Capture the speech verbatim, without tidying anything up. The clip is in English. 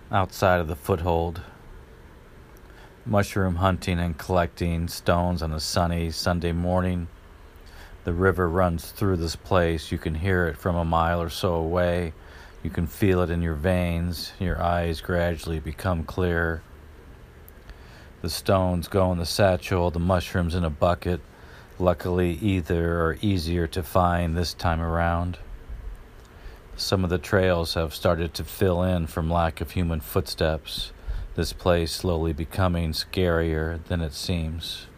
outside of the foothold. Mushroom hunting and collecting stones on a sunny Sunday morning. The river runs through this place. You can hear it from a mile or so away. You can feel it in your veins. Your eyes gradually become clear. The stones go in the satchel, the mushrooms in a bucket. Luckily, either are easier to find this time around. Some of the trails have started to fill in from lack of human footsteps. This place slowly becoming scarier than it seems.